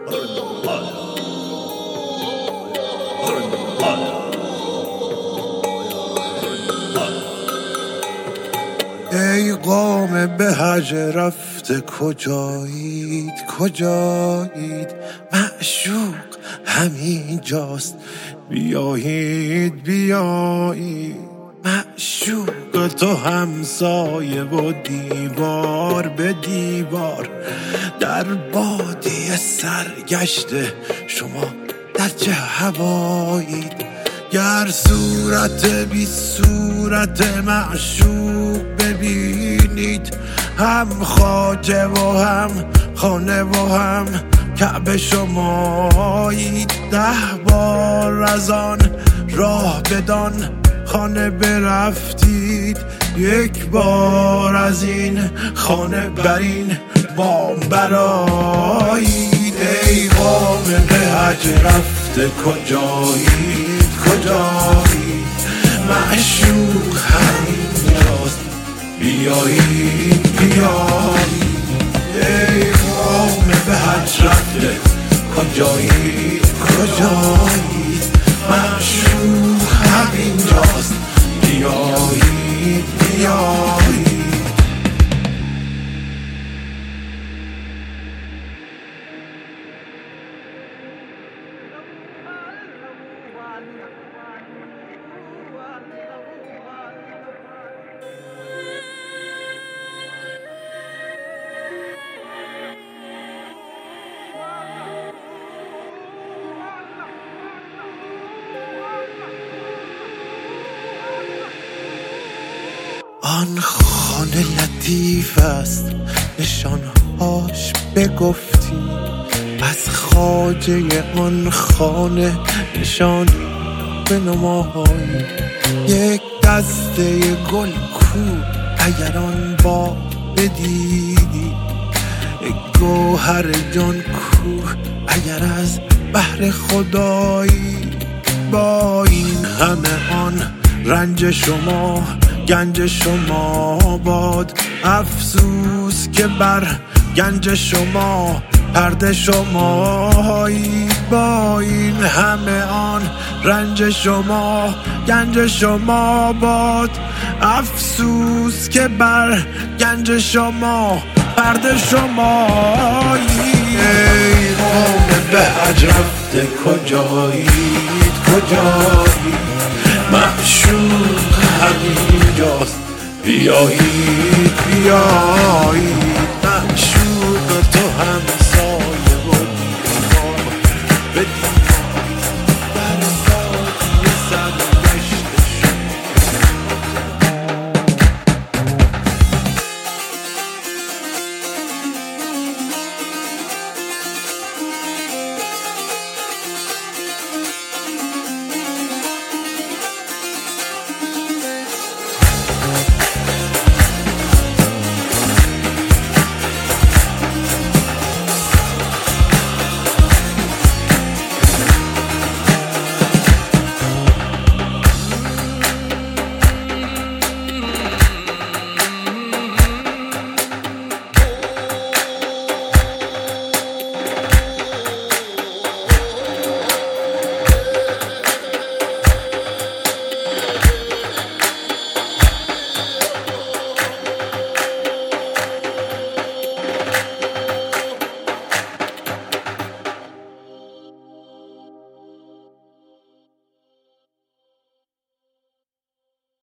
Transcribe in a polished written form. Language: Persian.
ای قوم به حج رفته کجایید کجایید، معشوق همین جاست بیایید بیایید. معشوق تو همسایه و دیوار به دیوار، در بادیه سرگشته شما در چه هوایید. گر صورت بی صورت معشوق ببینید، هم خواجه و هم خانه و هم کعبه شمایید. 10 بار از آن راه بدان خانه برفتید، 1 بار از این خانه بر این بام برایید. ای قوم به حج رفته کجایید کجایید، معشوق همینجاست بیایید بیایید. ای قوم به حج رفته کجایید کجایید، معشوق همینجاست بیایید بیایید. آن خانه لطیف است نشانهاش بگفتی، از خواجه آن خانه نشانی بنمایی. 1 دسته گل کو اگر آن با بدیدی، گوهر جان کو اگر از بحر خدایی. با این همه آن رنج شما گنج شما باد، افسوس که بر گنج شما پرده شمایی. با این همه آن رنج شما گنج شما باد، افسوس که بر گنج شما پرده شمایی. ای قوم به حج رفته کجایید کجایید، معشوق همینجاست بیایید بیایید.